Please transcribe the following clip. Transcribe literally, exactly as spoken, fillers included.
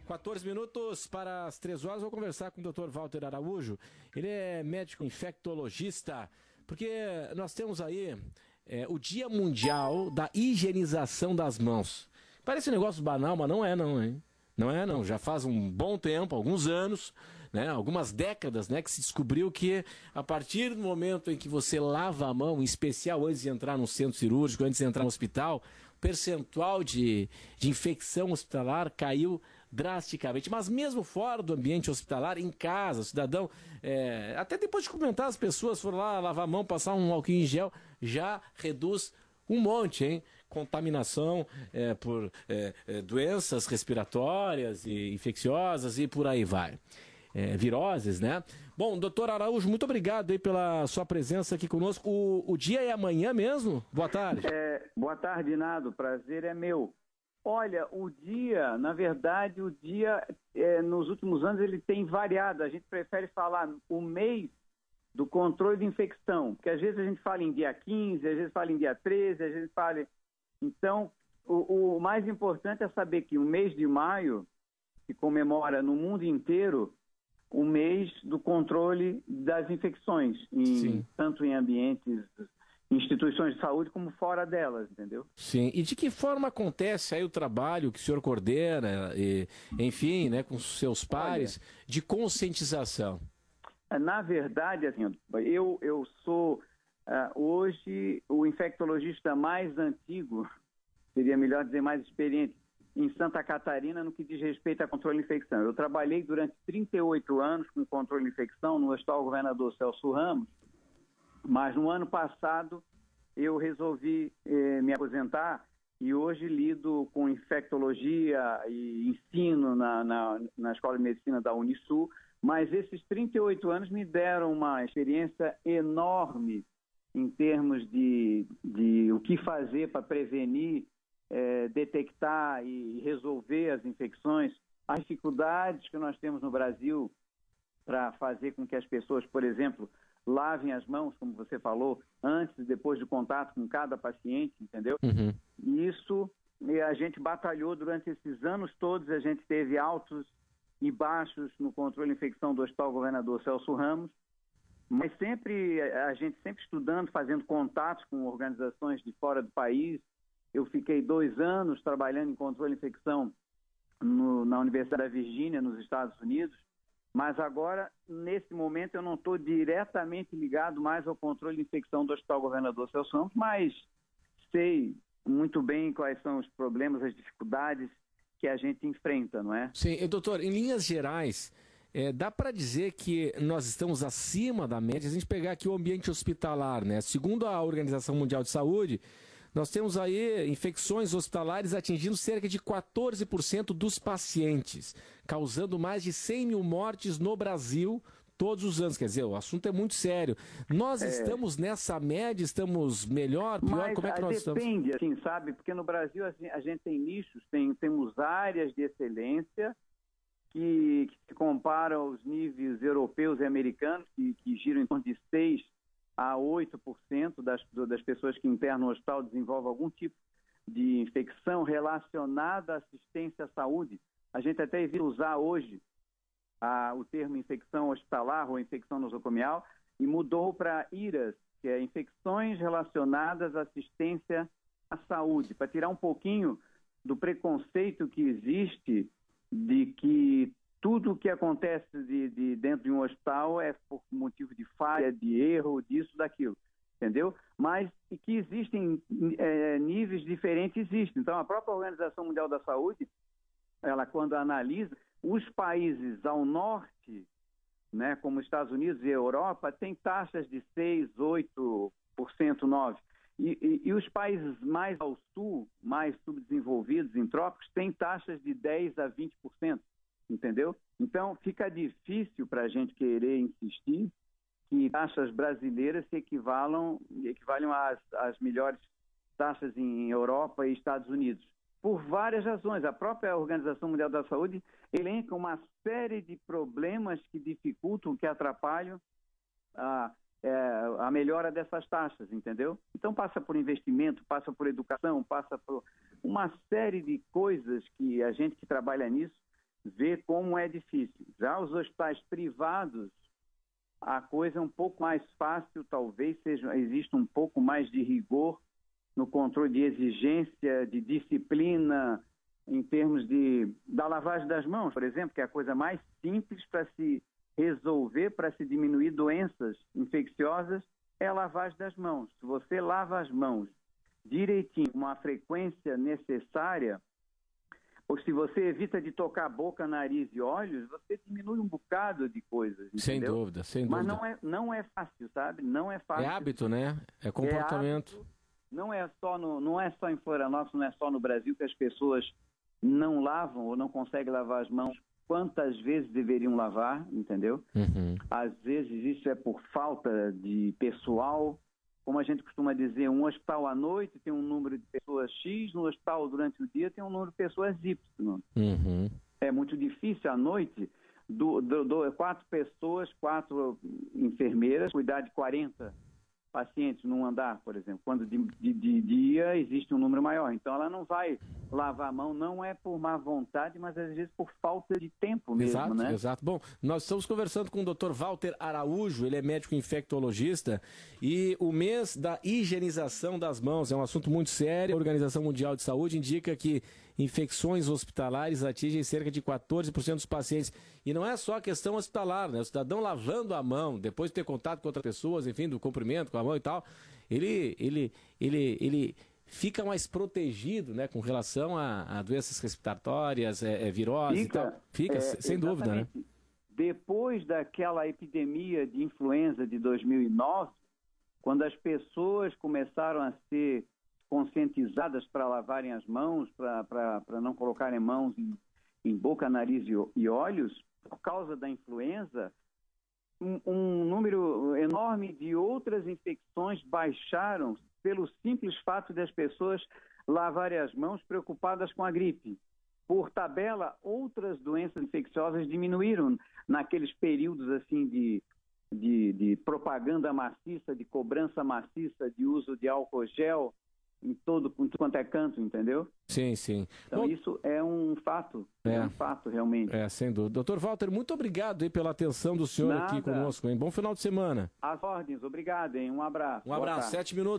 quatorze minutos para as três horas, vou conversar com o doutor Walter Araújo. Ele é médico infectologista, porque nós temos aí é, o Dia Mundial da Higienização das Mãos. Parece um negócio banal, mas não é não, hein? Não é não, já faz um bom tempo, alguns anos, né, algumas décadas, né, que se descobriu que a partir do momento em que você lava a mão, em especial antes de entrar no centro cirúrgico, antes de entrar no hospital, o percentual de, de infecção hospitalar caiu drasticamente. Mas mesmo fora do ambiente hospitalar, em casa, o cidadão, é, até depois de cumprimentar as pessoas, foram lá lavar a mão, passar um álcool em gel, já reduz um monte, hein? Contaminação é, por é, é, doenças respiratórias e infecciosas e por aí vai. É, viroses, né? Bom, doutor Araújo, muito obrigado aí pela sua presença aqui conosco. O, o dia é amanhã mesmo? Boa tarde. É, boa tarde, Nado. Prazer é meu. Olha, o dia, na verdade, o dia, é, nos últimos anos, ele tem variado. A gente prefere falar o mês do controle de infecção, porque às vezes a gente fala em dia quinze, às vezes fala em dia treze, às vezes fala... Então, o, o mais importante é saber que o mês de maio se comemora no mundo inteiro o mês do controle das infecções, em, tanto em ambientes, instituições de saúde, como fora delas, entendeu? Sim, e de que forma acontece aí o trabalho que o senhor coordena, e, enfim, né, com seus pares, Olha, de conscientização? Na verdade, assim, eu, eu sou... Uh, hoje, o infectologista mais antigo, seria melhor dizer mais experiente, em Santa Catarina, no que diz respeito a controle de infecção. Eu trabalhei durante trinta e oito anos com controle de infecção no Hospital Governador Celso Ramos, mas no ano passado eu resolvi eh, me aposentar e hoje lido com infectologia e ensino na, na, na Escola de Medicina da Unisul, mas esses trinta e oito anos me deram uma experiência enorme em termos de, de o que fazer para prevenir, é, detectar e resolver as infecções, as dificuldades que nós temos no Brasil para fazer com que as pessoas, por exemplo, lavem as mãos, como você falou, antes e depois do contato com cada paciente, entendeu? Uhum. E isso a gente batalhou durante esses anos todos, a gente teve altos e baixos no controle de infecção do Hospital Governador Celso Ramos, mas sempre, a gente sempre estudando, fazendo contatos com organizações de fora do país. Eu fiquei dois anos trabalhando em controle de infecção no, na Universidade da Virgínia, nos Estados Unidos, mas agora, nesse momento, eu não estou diretamente ligado mais ao controle de infecção do Hospital Governador Celso Ramos, mas sei muito bem quais são os problemas, as dificuldades que a gente enfrenta, não é? Sim, e, doutor, em linhas gerais... É, dá para dizer que nós estamos acima da média, se a gente pegar aqui o ambiente hospitalar, né? Segundo a Organização Mundial de Saúde, nós temos aí infecções hospitalares atingindo cerca de quatorze por cento dos pacientes, causando mais de cem mil mortes no Brasil todos os anos. Quer dizer, o assunto é muito sério. Nós é... estamos nessa média, estamos melhor, pior? Mas, como é que nós depende, estamos? Assim, sabe? Porque no Brasil assim, a gente tem nichos, tem, temos áreas de excelência, que, que se comparam aos níveis europeus e americanos, que, que giram em torno de seis a oito por cento das, das pessoas que internam no hospital desenvolvem algum tipo de infecção relacionada à assistência à saúde. A gente até evita usar hoje a, o termo infecção hospitalar ou infecção nosocomial e mudou para I R A S, que é infecções relacionadas à assistência à saúde, para tirar um pouquinho do preconceito que existe de que tudo o que acontece de, de dentro de um hospital é por motivo de falha, de erro, disso, daquilo, entendeu? Mas e que existem é, níveis diferentes, existem. Então, a própria Organização Mundial da Saúde, ela quando analisa, os países ao norte, né, como Estados Unidos e Europa, tem taxas de seis, oito por cento, nove por cento. E, e, e os países mais ao sul, mais subdesenvolvidos, em trópicos, têm taxas de dez a vinte por cento, entendeu? Então, fica difícil para a gente querer insistir que taxas brasileiras se equivalam, equivalem às, às melhores taxas em Europa e Estados Unidos, por várias razões. A própria Organização Mundial da Saúde elenca uma série de problemas que dificultam, que atrapalham a... É, a melhora dessas taxas, entendeu? Então passa por investimento, passa por educação, passa por uma série de coisas que a gente que trabalha nisso vê como é difícil. Já os hospitais privados, a coisa é um pouco mais fácil, talvez seja, exista um pouco mais de rigor no controle de exigência, de disciplina, em termos de, da lavagem das mãos, por exemplo, que é a coisa mais simples para se resolver, para se diminuir doenças infecciosas, é a lavagem das mãos. Se você lava as mãos direitinho, com uma frequência necessária, ou se você evita de tocar a boca, nariz e olhos, você diminui um bocado de coisas, entendeu? Sem dúvida, sem dúvida. Mas não é, não é fácil, sabe? Não é fácil. É hábito, né? É comportamento. É hábito. Não é só no, não é só em Florianópolis, não é só no Brasil que as pessoas não lavam ou não conseguem lavar as mãos quantas vezes deveriam lavar, entendeu? Uhum. Às vezes isso é por falta de pessoal. Como a gente costuma dizer, um hospital à noite tem um número de pessoas X, no hospital durante o dia tem um número de pessoas Y. Uhum. É muito difícil à noite, do, do, do, quatro pessoas, quatro enfermeiras, cuidar de quarenta pacientes num andar, por exemplo. Quando de, de, de dia existe um número maior. Então ela não vai lavar a mão, não é por má vontade, mas às vezes por falta de tempo mesmo, exato, né? Exato. Bom, nós estamos conversando com o doutor Walter Araújo, ele é médico infectologista, e o mês da higienização das mãos é um assunto muito sério. A Organização Mundial de Saúde indica que infecções hospitalares atingem cerca de quatorze por cento dos pacientes. E não é só a questão hospitalar, né? O cidadão lavando a mão, depois de ter contato com outras pessoas, enfim, do cumprimento com a mão e tal, ele, ele, ele, ele fica mais protegido, né, com relação a, a doenças respiratórias, é, é, viroses fica, e tal. Fica, é, sem dúvida, né? Depois daquela epidemia de influenza de dois mil e nove, quando as pessoas começaram a ser conscientizadas para lavarem as mãos, para não colocarem mãos em, em boca, nariz e, e olhos, por causa da influenza, um, um número enorme de outras infecções baixaram pelo simples fato das pessoas lavarem as mãos preocupadas com a gripe. Por tabela, outras doenças infecciosas diminuíram naqueles períodos assim de, de, de propaganda maciça, de cobrança maciça, de uso de álcool gel, em todo, em tudo quanto é canto, entendeu? Sim, sim. Então, Bom, isso é um fato, é. é um fato realmente. É, sem dúvida. doutor Walter, muito obrigado aí pela atenção do senhor Nada. aqui conosco, hein? Bom final de semana. Às ordens, obrigado, hein? Um abraço. Um abraço, sete minutos.